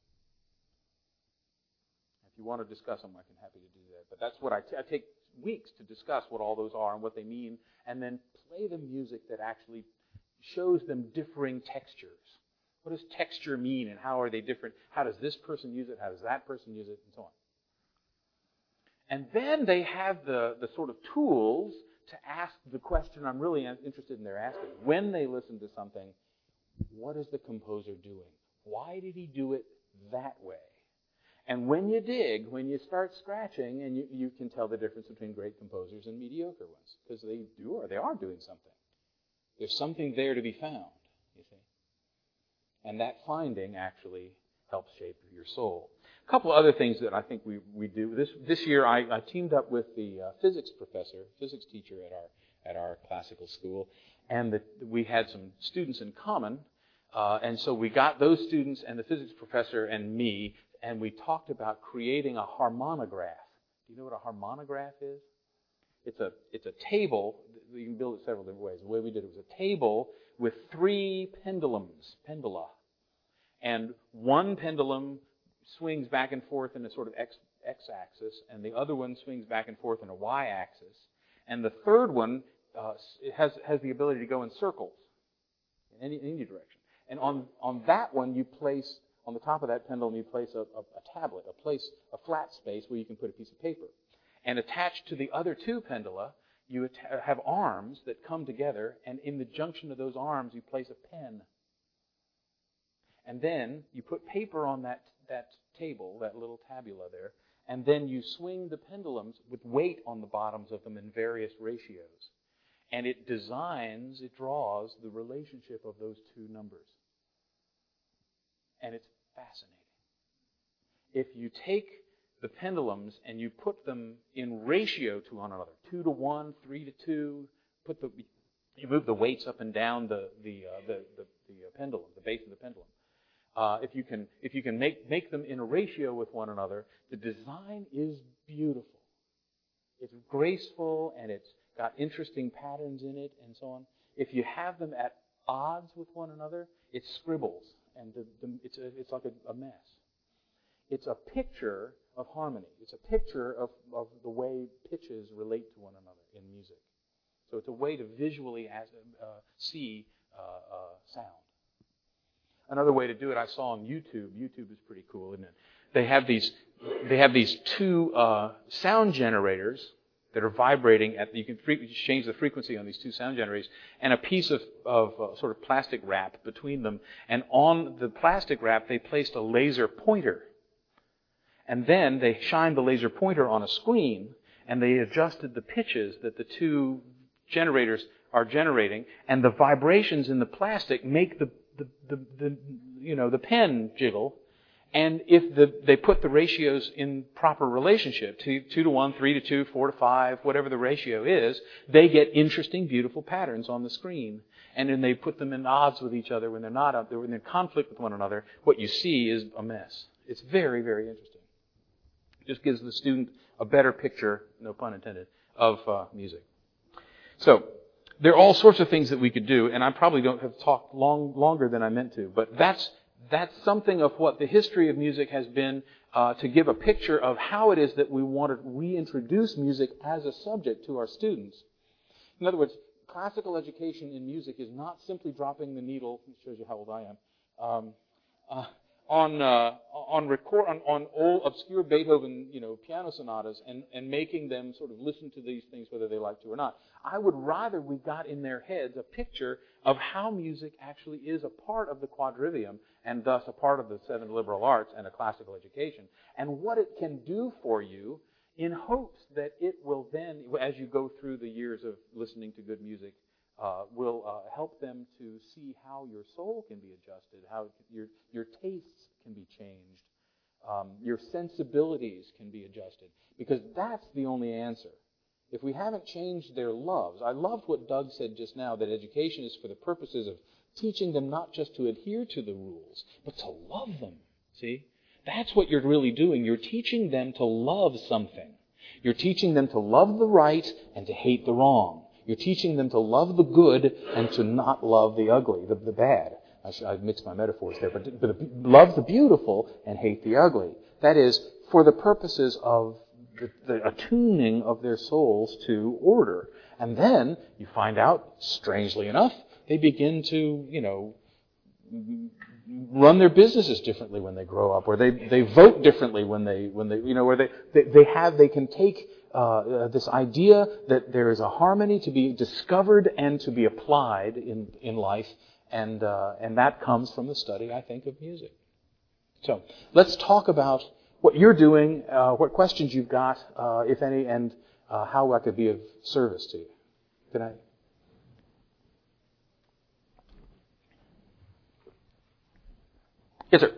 If you want to discuss them, I'm happy to do that. But that's what I, t- I take weeks to discuss what all those are and what they mean, and then play the music that actually shows them differing textures. What does texture mean, and how are they different? How does this person use it? How does that person use it? And so on. And then they have the, the sort of tools to ask the question I'm really interested in their asking. When they listen to something, what is the composer doing? Why did he do it that way? And when you dig, when you start scratching, and you, you can tell the difference between great composers and mediocre ones, because they do or they are doing something. There's something there to be found, you see. And that finding actually helps shape your soul. A couple of other things that I think we, we do. This this year I, I teamed up with the uh, physics professor, physics teacher at our at our classical school, and the, we had some students in common. Uh, and so we got those students and the physics professor and me, and we talked about creating a harmonograph. Do you know what a harmonograph is? It's a it's a table. You can build it several different ways. The way we did it was a table with three pendulums, pendula. And one pendulum swings back and forth in a sort of x, x-axis, and the other one swings back and forth in a y-axis. And the third one uh, has has the ability to go in circles in any, in any direction. And on, on that one, you place, on the top of that pendulum, you place a, a, a tablet, a place, a flat space where you can put a piece of paper. And attached to the other two pendula, you att- have arms that come together, and in the junction of those arms, you place a pen. And then you put paper on that, that table, that little tabula there, and then you swing the pendulums with weight on the bottoms of them in various ratios. And it designs, it draws the relationship of those two numbers. And it's fascinating. If you take the pendulums and you put them in ratio to one another, two to one, three to two, put the you move the weights up and down the the uh, the, the, the pendulum, the base of the pendulum. Uh, if you can if you can make make them in a ratio with one another, the design is beautiful. It's graceful and it's got interesting patterns in it and so on. If you have them at odds with one another, it scribbles and the, the, it's a, it's like a, a mess. It's a picture of harmony. It's a picture of, of the way pitches relate to one another in music. So it's a way to visually as, uh, see uh, uh, sound. Another way to do it I saw on YouTube. YouTube is pretty cool, isn't it? They have these they have these two uh, sound generators that are vibrating at. You can fre- change the frequency on these two sound generators, and a piece of, of uh, sort of plastic wrap between them. And on the plastic wrap, they placed a laser pointer. And then they shined the laser pointer on a screen, and they adjusted the pitches that the two generators are generating, and the vibrations in the plastic make the the, the, the you know, the pen jiggle. And if the, they put the ratios in proper relationship, two, two to one, three to two, four to five, whatever the ratio is, they get interesting, beautiful patterns on the screen. And then they put them in odds with each other when they're not up there, when they're in conflict with one another. What you see is a mess. It's very, very interesting. It just gives the student a better picture, no pun intended, of uh, music. So, there are all sorts of things that we could do, and I probably don't have talked long, longer than I meant to, but that's That's something of what the history of music has been, uh, to give a picture of how it is that we want to reintroduce music as a subject to our students. In other words, classical education in music is not simply dropping the needle, it shows you how old I am, um, uh, on uh, on record on, on old obscure Beethoven, you know, piano sonatas and, and making them sort of listen to these things whether they like to or not. I would rather we got in their heads a picture of how music actually is a part of the quadrivium and thus a part of the seven liberal arts and a classical education, and what it can do for you in hopes that it will then, as you go through the years of listening to good music, uh, will uh, help them to see how your soul can be adjusted, how your your tastes can be changed, um, your sensibilities can be adjusted, because that's the only answer. If we haven't changed their loves, I loved what Doug said just now, that education is for the purposes of teaching them not just to adhere to the rules, but to love them. See? That's what you're really doing. You're teaching them to love something. You're teaching them to love the right and to hate the wrong. You're teaching them to love the good and to not love the ugly, the, the bad. I, should, I mixed my metaphors there, but, but love the beautiful and hate the ugly. That is, for the purposes of the, the attuning of their souls to order. And then you find out, strangely enough, they begin to, you know, run their businesses differently when they grow up, or they, they vote differently when they, when they, you know, where they, they, they have, they can take uh, uh, this idea that there is a harmony to be discovered and to be applied in, in life, and, uh, and that comes from the study, I think, of music. So, let's talk about what you're doing, uh, what questions you've got, uh, if any, and uh, how I could be of service to you. Can I? Yes, sir.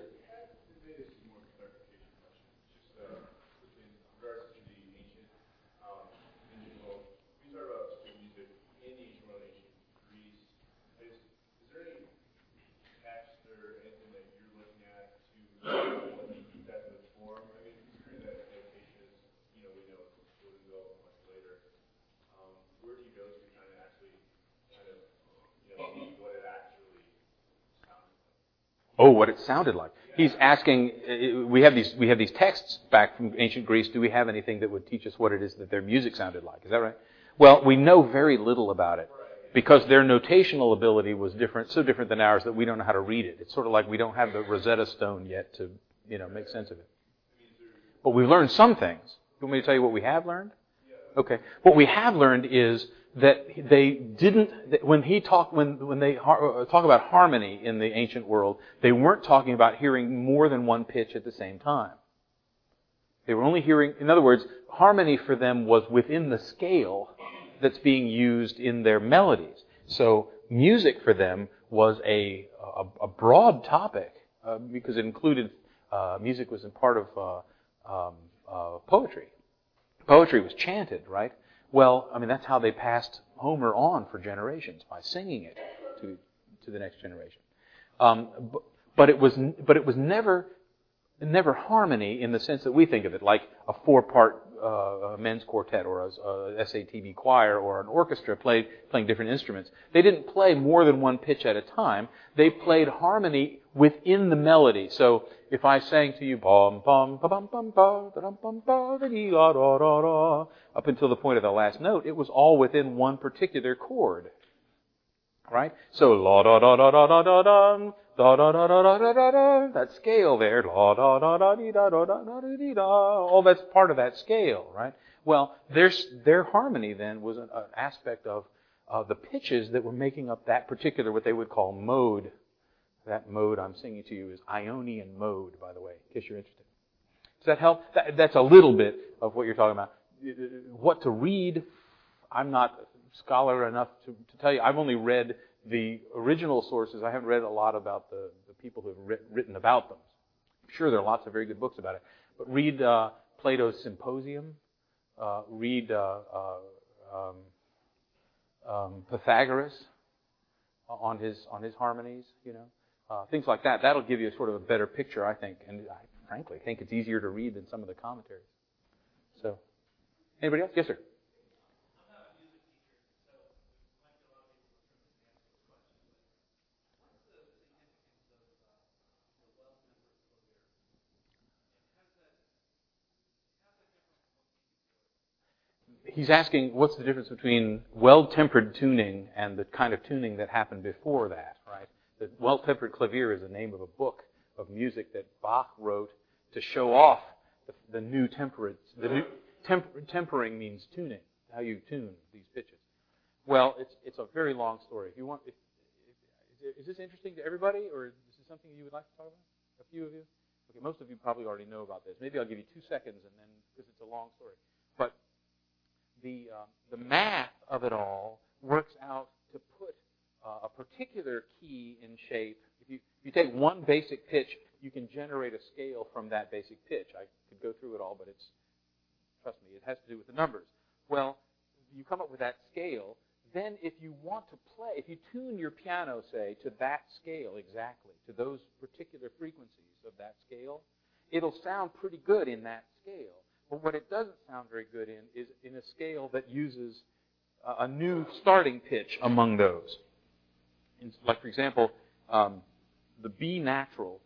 Oh, what it sounded like. He's asking, we have these we have these texts back from ancient Greece. Do we have anything that would teach us what it is that their music sounded like? Is that right? Well, we know very little about it because their notational ability was different, so different than ours that we don't know how to read it. It's sort of like we don't have the Rosetta Stone yet to, you know, make sense of it. But we've learned some things. You want me to tell you what we have learned? Okay. What we have learned is that they didn't, when he talk, when when they talk about harmony in the ancient world, they weren't talking about hearing more than one pitch at the same time. They were only hearing, in other words, harmony for them was within the scale that's being used in their melodies. So music for them was a a, a broad topic uh, because it included uh, music was a part of uh, um, uh, poetry. Poetry was chanted, right? Well, I mean, that's how they passed Homer on for generations, by singing it to to the next generation. Um, but, but it was but it was never never harmony in the sense that we think of it, like a four-part uh, men's quartet or a, a S A T B choir or an orchestra played, playing different instruments. They didn't play more than one pitch at a time. They played harmony within the melody. So if I sang to you, bum bum ba bum bum ba da dum bum ba da dee la da da da, up until the point of the last note, it was all within one particular chord. Right? So la da da da da da da dum, da da da da da da da da, that scale there, la da da da dee da da da da dee da, all that's part of that scale, right? Well, their their harmony then was an, an aspect of uh, the pitches that were making up that particular, what they would call mode. That mode I'm singing to you is Ionian mode, by the way, in case you're interested. Does that help? That, that's a little bit of what you're talking about. What to read, I'm not scholar enough to, to tell you. I've only read the original sources. I haven't read a lot about the, the people who have writ- written about them. I'm sure there are lots of very good books about it. But read uh, Plato's Symposium. Uh, read uh, uh, um, um, Pythagoras on his on his harmonies. You know, uh, things like that. That'll give you a sort of a better picture, I think. And I frankly think it's easier to read than some of the commentaries. So, anybody else? Yes, sir. He's asking what's the difference between well-tempered tuning and the kind of tuning that happened before that, right? The well-tempered clavier is the name of a book of music that Bach wrote to show off the, the new temperance. The new temp, tempering means tuning, how you tune these pitches. Well, it's it's a very long story. If you want, if, if, is this interesting to everybody, or is this something you would like to talk about? A few of you? Okay, most of you probably already know about this. Maybe I'll give you two seconds, and then because it's a long story, but. The, uh, the math of it all works out to put uh, a particular key in shape. If you, if you take one basic pitch, you can generate a scale from that basic pitch. I could go through it all, but it's, trust me, it has to do with the numbers. Well, you come up with that scale. Then if you want to play, if you tune your piano, say, to that scale exactly, to those particular frequencies of that scale, it'll sound pretty good in that scale. But what it doesn't sound very good in is in a scale that uses a new starting pitch among those. Like, for example, um, the B natural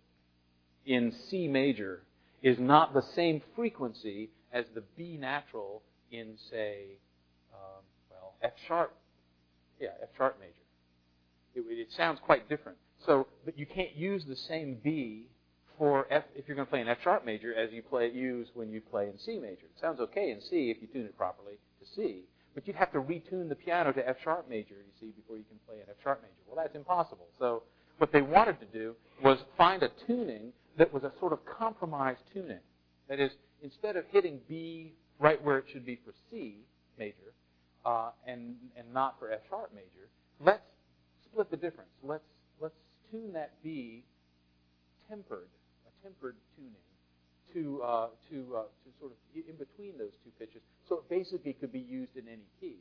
in C major is not the same frequency as the B natural in, say, um, well, F sharp. Yeah, F sharp major. It, it sounds quite different. So, but you can't use the same B for F, if you're going to play in F sharp major, as you play use when you play in C major. It sounds okay in C if you tune it properly to C, but you'd have to retune the piano to F sharp major, you see, before you can play in F sharp major. Well, that's impossible. So what they wanted to do was find a tuning that was a sort of compromised tuning. That is, instead of hitting B right where it should be for C major uh, and and not for F sharp major, let's split the difference. Let's let's tune that B tempered. tempered tuning to uh, to uh, to sort of in between those two pitches, so it basically could be used in any key.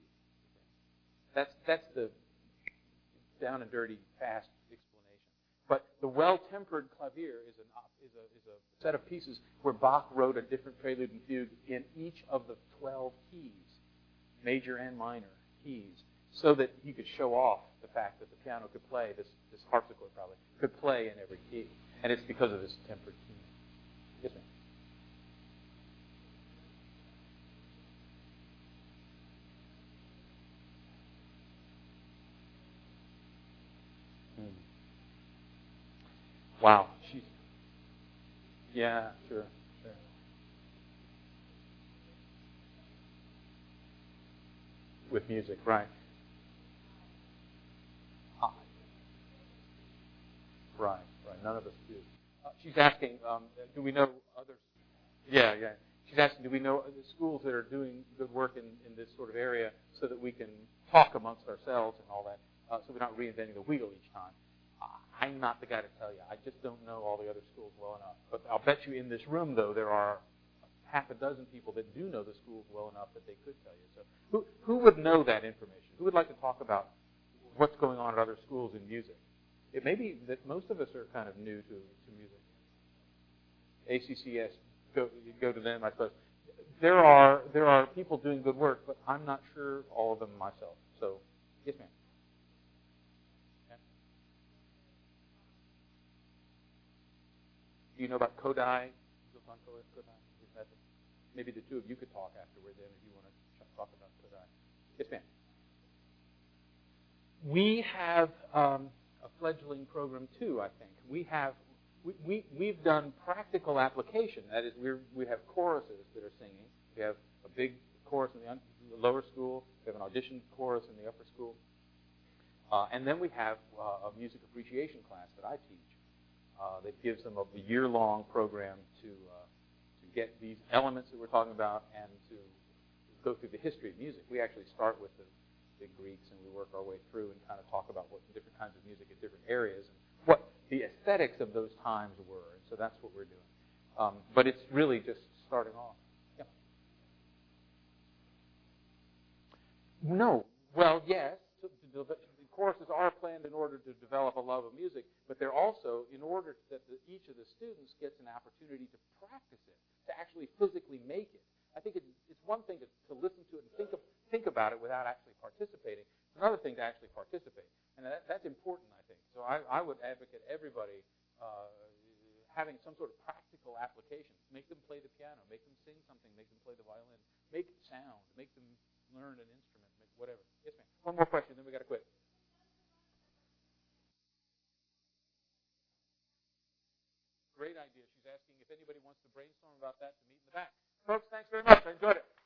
That's that's the down and dirty, fast explanation. But the well-tempered clavier is an is a is a set of pieces where Bach wrote a different prelude and fugue in each of the twelve keys, major and minor keys, so that he could show off the fact that the piano could play this this harpsichord probably could play in every key. And it's because of this tempered tuning. Yes, ma'am. Hmm. Wow. She's, yeah, sure, sure. With music, right. Ah, right, right. None of us do. Uh, she's asking, um, do we know others? Yeah, yeah. She's asking, do we know other schools that are doing good work in, in this sort of area so that we can talk amongst ourselves and all that, uh, so we're not reinventing the wheel each time? Uh, I'm not the guy to tell you. I just don't know all the other schools well enough. But I'll bet you in this room, though, there are half a dozen people that do know the schools well enough that they could tell you. So who, who would know that information? Who would like to talk about what's going on at other schools in music? It may be that most of us are kind of new to, to music. A C C S, go, go to them, I suppose. There are there are people doing good work, but I'm not sure all of them myself. So, yes, ma'am. Yeah. Do you know about Kodai? Kodai? Maybe the two of you could talk afterward then if you want to talk about Kodai. Yes, ma'am. We have um, a fledgling program too, I think. We have we, we we've done practical application. That is, we we have choruses that are singing. We have a big chorus in the, un- the lower school. We have an audition chorus in the upper school, uh, and then we have uh, a music appreciation class that I teach uh, that gives them a year-long program to uh, to get these elements that we're talking about and to go through the history of music. We actually start with the the Greeks, and we work our way through and kind of talk about what different kinds of music in different areas and what the aesthetics of those times were. And so that's what we're doing. Um, but it's really just starting off. Yeah. No. Well, yes. The courses are planned in order to develop a love of music, but they're also in order that the, each of the students gets an opportunity to practice it, to actually physically make it. I think it, it's one thing to, to listen to it and think of, think about it without actually participating. It's another thing to actually participate, and that, that's important, I think. So I, I would advocate everybody uh, having some sort of practical application. Make them play the piano, make them sing something, make them play the violin, make sound, make them learn an instrument, make whatever. Yes, ma'am. One more question, then we got to quit. Great idea. She's asking if anybody wants to brainstorm about that to meet in the back. Folks, thanks very much. I enjoyed it.